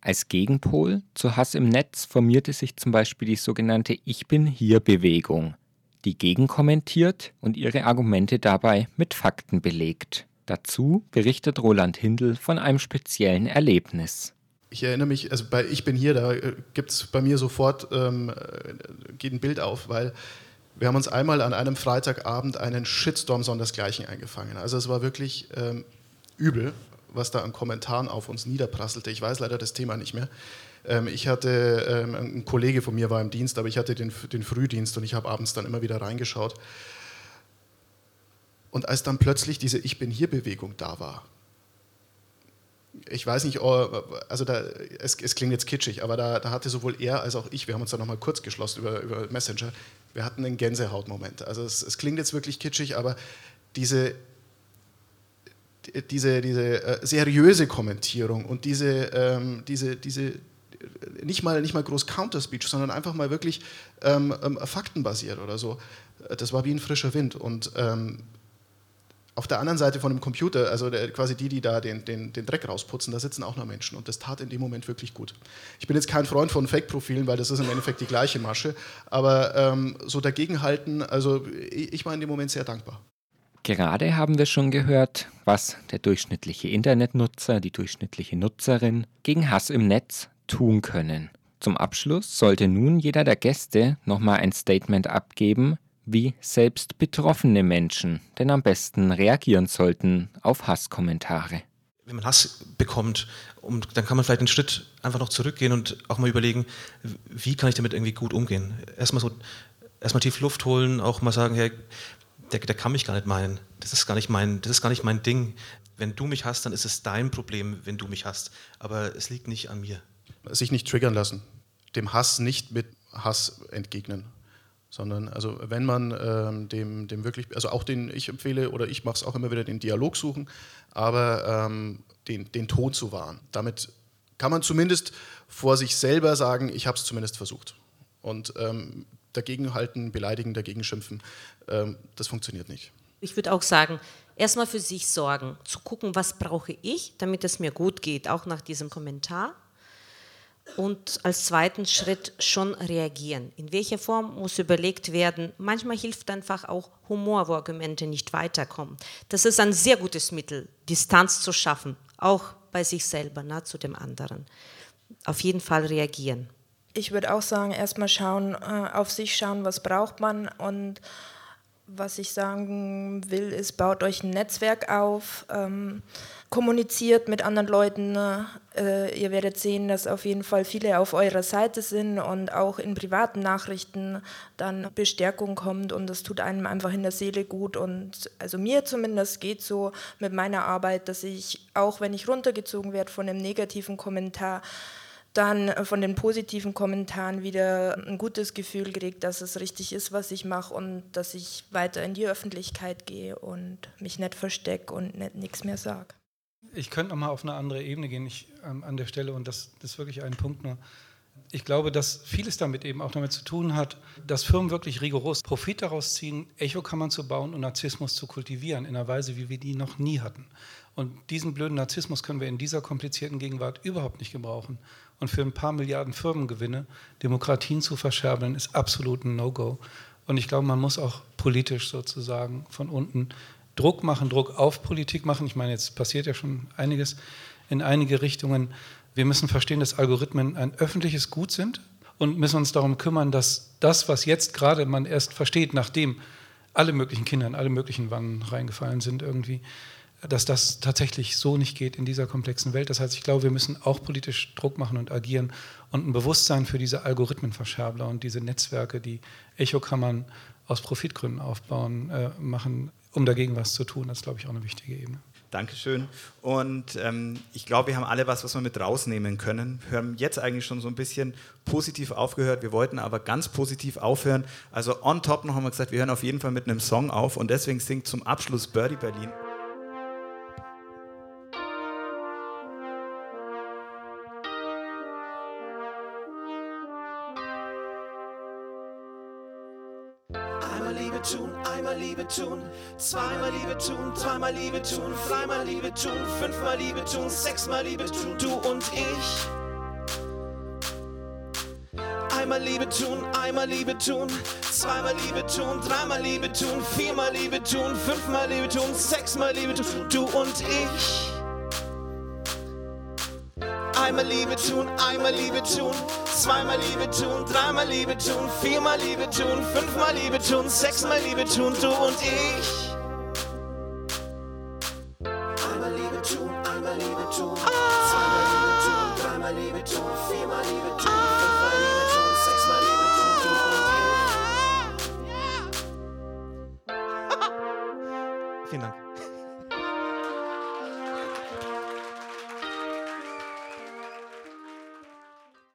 Als Gegenpol zu Hass im Netz formierte sich zum Beispiel die sogenannte Ich-bin-hier-Bewegung, die gegenkommentiert und ihre Argumente dabei mit Fakten belegt. Dazu berichtet Roland Hindl von einem speziellen Erlebnis. Ich erinnere mich, also bei Ich bin hier, da gibt es bei mir sofort, geht ein Bild auf, weil wir haben uns einmal an einem Freitagabend einen Shitstorm sondersgleichen eingefangen. Also es war wirklich übel, was da an Kommentaren auf uns niederprasselte. Ich weiß leider das Thema nicht mehr. Ich hatte, ein Kollege von mir war im Dienst, aber ich hatte den Frühdienst und ich habe abends dann immer wieder reingeschaut. Und als dann plötzlich diese Ich-bin-hier-Bewegung da war, ich weiß nicht, also es klingt jetzt kitschig, aber da hatte sowohl er als auch ich, wir haben uns dann nochmal kurz geschlossen über Messenger, wir hatten einen Gänsehautmoment. Also es klingt jetzt wirklich kitschig, aber diese seriöse Kommentierung und diese nicht mal groß Counterspeech, sondern einfach mal wirklich faktenbasiert oder so, das war wie ein frischer Wind. Und auf der anderen Seite von dem Computer, also quasi die da den Dreck rausputzen, da sitzen auch noch Menschen und das tat in dem Moment wirklich gut. Ich bin jetzt kein Freund von Fake-Profilen, weil das ist im Endeffekt die gleiche Masche, aber so dagegenhalten, also ich war in dem Moment sehr dankbar. Gerade haben wir schon gehört, was der durchschnittliche Internetnutzer, die durchschnittliche Nutzerin gegen Hass im Netz tun können. Zum Abschluss sollte nun jeder der Gäste nochmal ein Statement abgeben, wie selbst betroffene Menschen denn am besten reagieren sollten auf Hasskommentare. Wenn man Hass bekommt, dann kann man vielleicht einen Schritt einfach noch zurückgehen und auch mal überlegen, wie kann ich damit irgendwie gut umgehen. Erstmal tief Luft holen, auch mal sagen, hey, der kann mich gar nicht meinen. Das ist gar nicht mein Ding. Wenn du mich hasst, dann ist es dein Problem, wenn du mich hasst. Aber es liegt nicht an mir. Sich nicht triggern lassen. Dem Hass nicht mit Hass entgegnen. Sondern, also wenn man dem wirklich, also auch ich empfehle, oder ich mache es auch immer wieder, den Dialog suchen, aber den Ton zu wahren. Damit kann man zumindest vor sich selber sagen, ich habe es zumindest versucht. Und dagegenhalten, beleidigen, dagegen schimpfen, das funktioniert nicht. Ich würde auch sagen, erstmal für sich sorgen, zu gucken, was brauche ich, damit es mir gut geht, auch nach diesem Kommentar. Und als zweiten Schritt schon reagieren. In welcher Form muss überlegt werden. Manchmal hilft einfach auch Humor, wo Argumente nicht weiterkommen. Das ist ein sehr gutes Mittel, Distanz zu schaffen, auch bei sich selber, zu dem anderen. Auf jeden Fall reagieren. Ich würde auch sagen, erstmal auf sich schauen, was braucht man. Und was ich sagen will, ist, baut euch ein Netzwerk auf, kommuniziert mit anderen Leuten. Ihr werdet sehen, dass auf jeden Fall viele auf eurer Seite sind und auch in privaten Nachrichten dann Bestärkung kommt und das tut einem einfach in der Seele gut. Und also mir zumindest geht so mit meiner Arbeit, dass ich, auch wenn ich runtergezogen werde von einem negativen Kommentar, dann von den positiven Kommentaren wieder ein gutes Gefühl kriege, dass es richtig ist, was ich mache und dass ich weiter in die Öffentlichkeit gehe und mich nicht verstecke und nichts mehr sage. Ich könnte noch mal auf eine andere Ebene gehen an der Stelle und das ist wirklich ein Punkt nur. Ich glaube, dass vieles damit eben auch damit zu tun hat, dass Firmen wirklich rigoros Profit daraus ziehen, Echokammern zu bauen und Narzissmus zu kultivieren in einer Weise, wie wir die noch nie hatten. Und diesen blöden Narzissmus können wir in dieser komplizierten Gegenwart überhaupt nicht gebrauchen. Und für ein paar Milliarden Firmengewinne Demokratien zu verscherbeln, ist absolut ein No-Go. Und ich glaube, man muss auch politisch sozusagen von unten Druck machen, Druck auf Politik machen. Ich meine, jetzt passiert ja schon einiges in einige Richtungen. Wir müssen verstehen, dass Algorithmen ein öffentliches Gut sind und müssen uns darum kümmern, dass das, was jetzt gerade man erst versteht, nachdem alle möglichen Kindern, alle möglichen Wannen reingefallen sind irgendwie, dass das tatsächlich so nicht geht in dieser komplexen Welt. Das heißt, ich glaube, wir müssen auch politisch Druck machen und agieren und ein Bewusstsein für diese Algorithmenverscherbler und diese Netzwerke, die Echokammern aus Profitgründen aufbauen, machen, um dagegen was zu tun. Das ist, glaube ich, auch eine wichtige Ebene. Dankeschön. Und ich glaube, wir haben alle was wir mit rausnehmen können. Wir haben jetzt eigentlich schon so ein bisschen positiv aufgehört. Wir wollten aber ganz positiv aufhören. Also on top noch haben wir gesagt, wir hören auf jeden Fall mit einem Song auf und deswegen singt zum Abschluss Birdie Berlin. Einmal Liebe tun, zweimal Liebe tun, dreimal Liebe tun, viermal Liebe tun, fünfmal Liebe tun, sechsmal Liebe tun, du und ich. Einmal Liebe tun, einmal Liebe tun, zweimal Liebe tun, dreimal Liebe tun, viermal Liebe tun, fünfmal Liebe tun, sechsmal Liebe tun, du und ich. Einmal Liebe tun, einmal Liebe tun, zweimal Liebe tun, dreimal Liebe tun, viermal Liebe tun, fünfmal Liebe tun, sechsmal Liebe tun, du und ich. Einmal Liebe tun, einmal Liebe tun, zweimal Liebe tun, dreimal Liebe tun, viermal Liebe tun, fünfmal Liebe tun, sechsmal Liebe tun, du und ich. Vielen Dank.